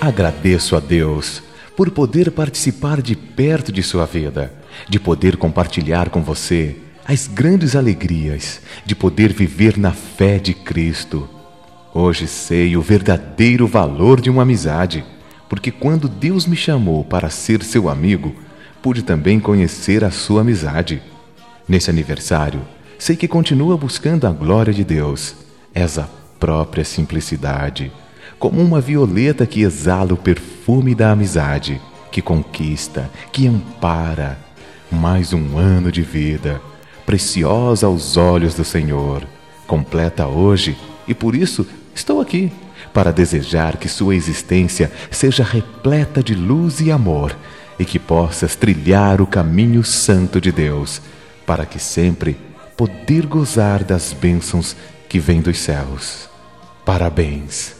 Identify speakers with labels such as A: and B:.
A: Agradeço a Deus por poder participar de perto de sua vida, de poder compartilhar com você as grandes alegrias, de poder viver na fé de Cristo. Hoje sei o verdadeiro valor de uma amizade, porque quando Deus me chamou para ser seu amigo, pude também conhecer a sua amizade. Nesse aniversário, sei que continua buscando a glória de Deus. És a própria simplicidade, como uma violeta que exala o perfume da amizade, que conquista, que ampara. Mais um ano de vida, preciosa aos olhos do Senhor, completa hoje, e por isso estou aqui, para desejar que sua existência seja repleta de luz e amor, e que possas trilhar o caminho santo de Deus, para que sempre poder gozar das bênçãos que vêm dos céus. Parabéns!